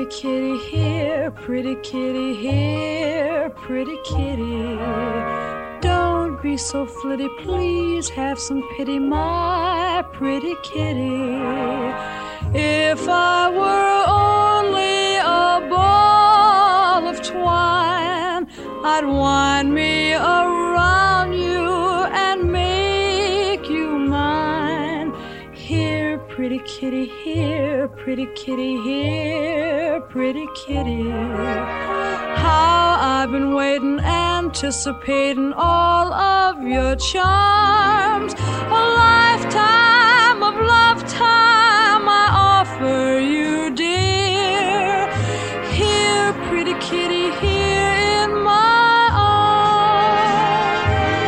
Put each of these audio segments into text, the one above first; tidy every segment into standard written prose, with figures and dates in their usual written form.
pretty kitty, here, pretty kitty, here, pretty kitty. Don't be so flitty, please have some pity, my pretty kitty. If I were only a ball of twine, I'd wind me around you and make you mine. Here, pretty kitty, here, pretty kitty, here, pretty kitty. How I've been waiting, anticipating all of your charms. A lifetime of love time I offer you, dear. Here, pretty kitty, here in my arms.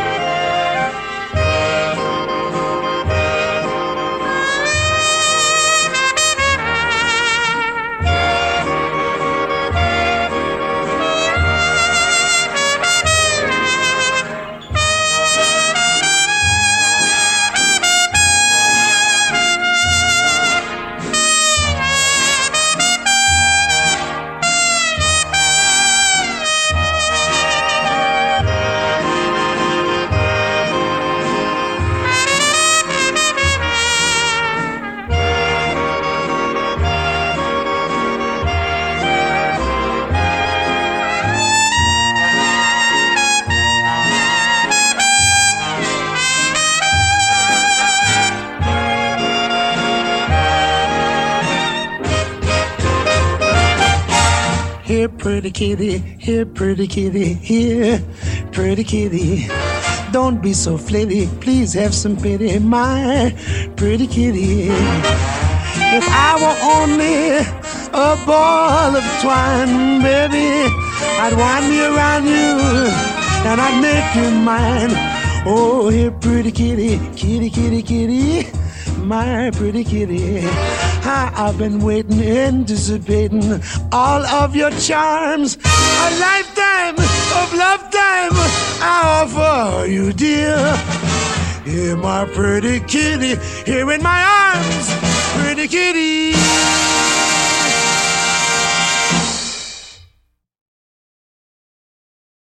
Here, pretty kitty, here, pretty kitty, here, pretty kitty. Don't be so flitty, please have some pity, my pretty kitty. If I were only a ball of twine, baby, I'd wind me around you and I'd make you mine. Oh, here, pretty kitty, kitty, kitty, kitty, my pretty kitty. How I've been waiting, anticipating all of your charms. A lifetime of love time I offer you, dear. Here, my pretty kitty, here in my arms, pretty kitty.